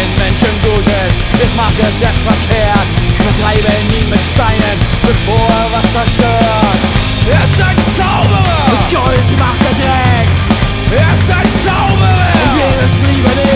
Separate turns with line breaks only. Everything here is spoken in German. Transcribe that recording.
den Menschen Gutes, jetzt macht es erst verkehrt. Vertreiben ihn mit Steinen, bevor er was zerstört.
Er ist ein Zauberer!
Das Gold macht der Dreck,
Er ist ein Zauberer!
und wir müssen lieber